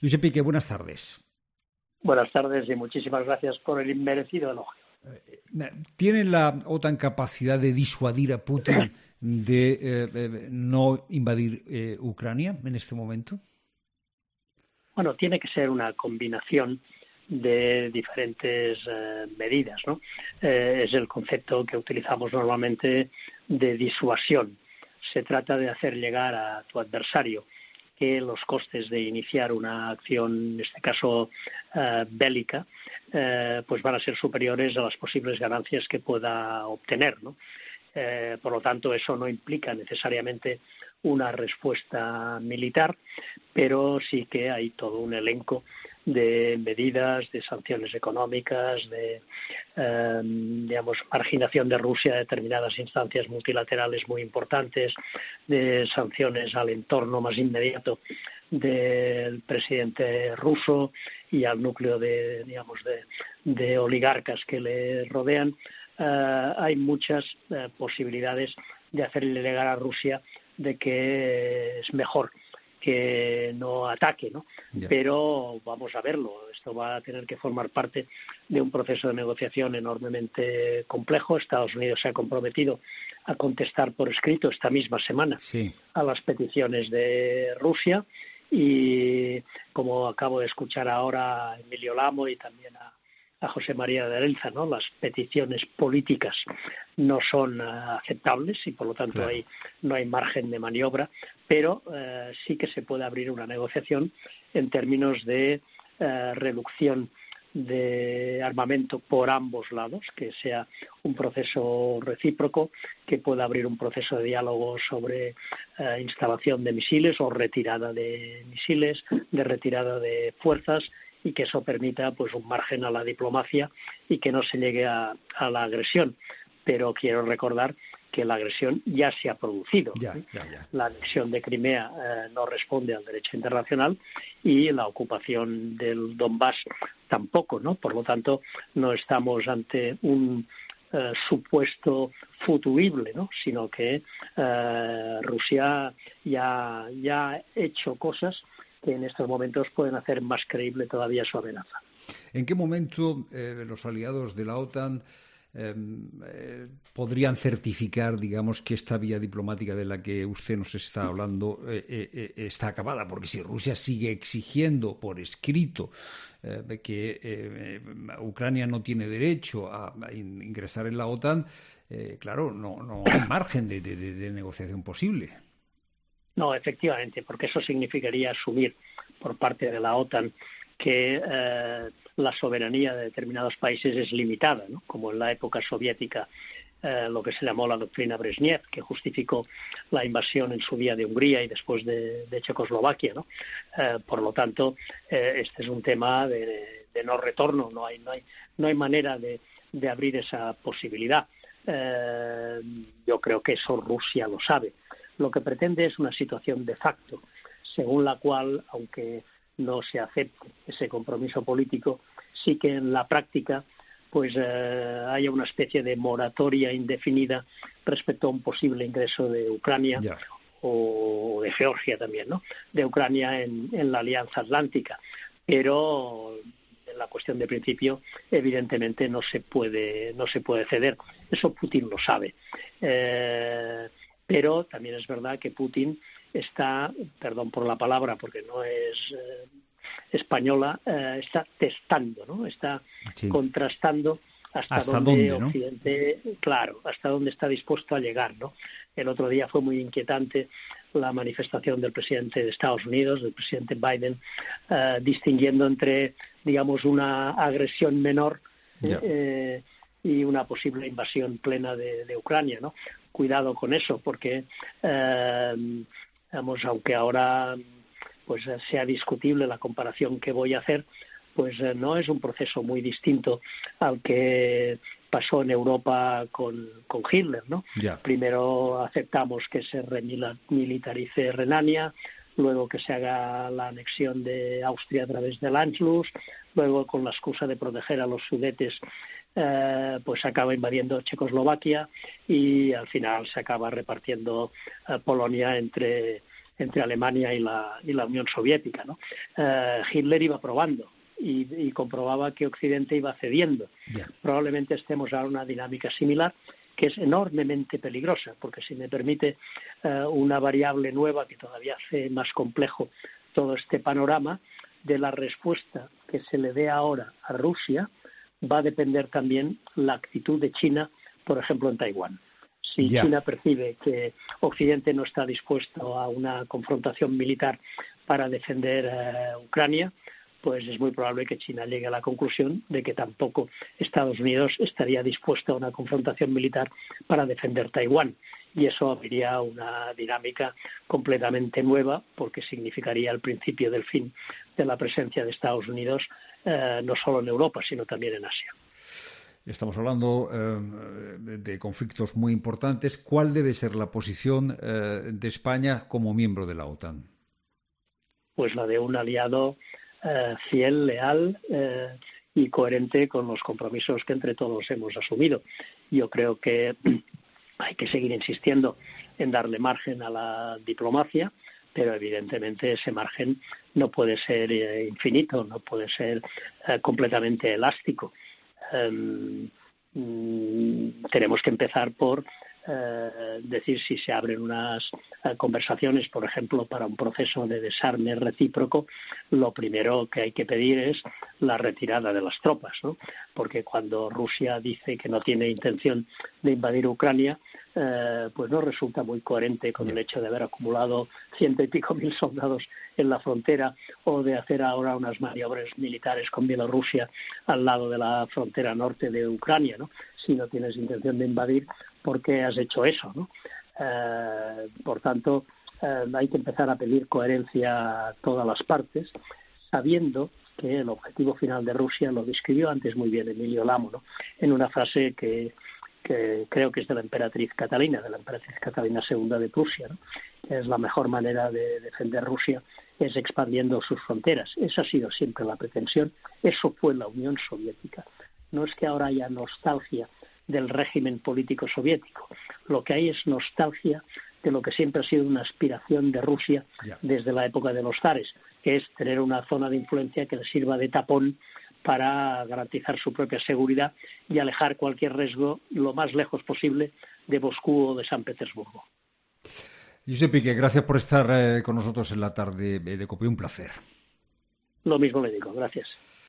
Luis Enrique, buenas tardes. Buenas tardes y muchísimas gracias por el inmerecido elogio. ¿Tiene la OTAN capacidad de disuadir a Putin de no invadir Ucrania en este momento? Bueno, tiene que ser una combinación de diferentes medidas, ¿no? Es el concepto que utilizamos normalmente de disuasión. Se trata de hacer llegar a tu adversario que los costes de iniciar una acción, en este caso bélica, pues van a ser superiores a las posibles ganancias que pueda obtener, ¿no? Por lo tanto, eso no implica necesariamente una respuesta militar, pero sí que hay todo un elenco de medidas, de sanciones económicas, de marginación de Rusia a determinadas instancias multilaterales muy importantes, de sanciones al entorno más inmediato del presidente ruso y al núcleo de oligarcas que le rodean. Hay muchas posibilidades de hacerle llegar a Rusia de que es mejor que no ataque, ¿no? Yeah. Pero vamos a verlo. Esto va a tener que formar parte de un proceso de negociación enormemente complejo. Estados Unidos se ha comprometido a contestar por escrito esta misma semana a las peticiones de Rusia y, como acabo de escuchar ahora a Emilio Lamo y también a José María de Arenza, ¿no? Las peticiones políticas no son aceptables y por lo tanto claro. no hay margen de maniobra, pero sí que se puede abrir una negociación en términos de reducción de armamento por ambos lados, que sea un proceso recíproco, que pueda abrir un proceso de diálogo sobre instalación de misiles o retirada de misiles, de retirada de fuerzas, y que eso permita pues un margen a la diplomacia y que no se llegue a la agresión. Pero quiero recordar que la agresión ya se ha producido. Ya. La anexión de Crimea no responde al derecho internacional y la ocupación del Donbass tampoco, ¿no? Por lo tanto, no estamos ante un supuesto futurible, ¿no? Sino que Rusia ya ha hecho cosas que en estos momentos pueden hacer más creíble todavía su amenaza. ¿En qué momento los aliados de la OTAN podrían certificar, digamos, que esta vía diplomática de la que usted nos está hablando está acabada? Porque si Rusia sigue exigiendo por escrito que Ucrania no tiene derecho a ingresar en la OTAN, claro, no hay margen de negociación posible. No, efectivamente, porque eso significaría asumir por parte de la OTAN que la soberanía de determinados países es limitada, ¿no? Como en la época soviética, lo que se llamó la doctrina Brezhnev, que justificó la invasión en su día de Hungría y después de Checoslovaquia, ¿no? Por lo tanto, este es un tema de no retorno, no hay manera de abrir esa posibilidad. Yo creo que eso Rusia lo sabe. Lo que pretende es una situación de facto, según la cual, aunque no se acepte ese compromiso político, sí que en la práctica pues haya una especie de moratoria indefinida respecto a un posible ingreso de Ucrania o de Georgia también, ¿no? De Ucrania en la Alianza Atlántica. Pero en la cuestión de principio, evidentemente no se puede ceder. Eso Putin lo sabe. Pero también es verdad que Putin está, perdón por la palabra porque no es española, está testando, ¿no? Está contrastando hasta dónde Occidente, ¿no? Claro, hasta dónde está dispuesto a llegar, ¿no? El otro día fue muy inquietante la manifestación del presidente de Estados Unidos, del presidente Biden, distinguiendo entre, digamos, una agresión menor y una posible invasión plena de Ucrania, ¿no? Cuidado con eso, porque aunque ahora pues sea discutible la comparación que voy a hacer, pues no es un proceso muy distinto al que pasó en Europa con Hitler, ¿no? Primero aceptamos que se remilitarice Renania, luego que se haga la anexión de Austria a través del Anschluss, luego con la excusa de proteger a los Sudetes pues se acaba invadiendo Checoslovaquia y al final se acaba repartiendo Polonia entre entre Alemania y la Unión Soviética, ¿no? Hitler iba probando y comprobaba que Occidente iba cediendo. Yeah. Probablemente estemos ahora en una dinámica similar, que es enormemente peligrosa, porque si me permite una variable nueva que todavía hace más complejo todo este panorama, de la respuesta que se le dé ahora a Rusia va a depender también la actitud de China, por ejemplo, en Taiwán. Si China percibe que Occidente no está dispuesto a una confrontación militar para defender Ucrania, pues es muy probable que China llegue a la conclusión de que tampoco Estados Unidos estaría dispuesto a una confrontación militar para defender Taiwán. Y eso abriría una dinámica completamente nueva, porque significaría el principio del fin de la presencia de Estados Unidos, no solo en Europa, sino también en Asia. Estamos hablando de conflictos muy importantes. ¿Cuál debe ser la posición de España como miembro de la OTAN? Pues la de un aliado fiel, leal y coherente con los compromisos que entre todos hemos asumido. Yo creo que hay que seguir insistiendo en darle margen a la diplomacia, pero evidentemente ese margen no puede ser infinito, no puede ser completamente elástico. Tenemos que empezar por decir si se abren unas conversaciones, por ejemplo, para un proceso de desarme recíproco. Lo primero que hay que pedir es la retirada de las tropas, ¿no? Porque cuando Rusia dice que no tiene intención de invadir Ucrania, pues no resulta muy coherente con el hecho de haber acumulado 100 y pico mil soldados en la frontera, o de hacer ahora unas maniobras militares con Bielorrusia al lado de la frontera norte de Ucrania, ¿no? Si no tienes intención de invadir, ¿por qué has hecho eso, ¿no? Por tanto, hay que empezar a pedir coherencia a todas las partes, sabiendo que el objetivo final de Rusia lo describió antes muy bien Emilio Lamo, ¿no? En una frase que creo que es de la emperatriz Catalina II de Prusia, ¿no? Que es la mejor manera de defender Rusia es expandiendo sus fronteras. Esa ha sido siempre la pretensión. Eso fue la Unión Soviética. No es que ahora haya nostalgia del régimen político soviético. Lo que hay es nostalgia de lo que siempre ha sido una aspiración de Rusia desde la época de los zares, que es tener una zona de influencia que le sirva de tapón para garantizar su propia seguridad y alejar cualquier riesgo lo más lejos posible de Moscú o de San Petersburgo. Josep Piqué, gracias por estar con nosotros en la tarde de COPE. Un placer. Lo mismo le digo, gracias.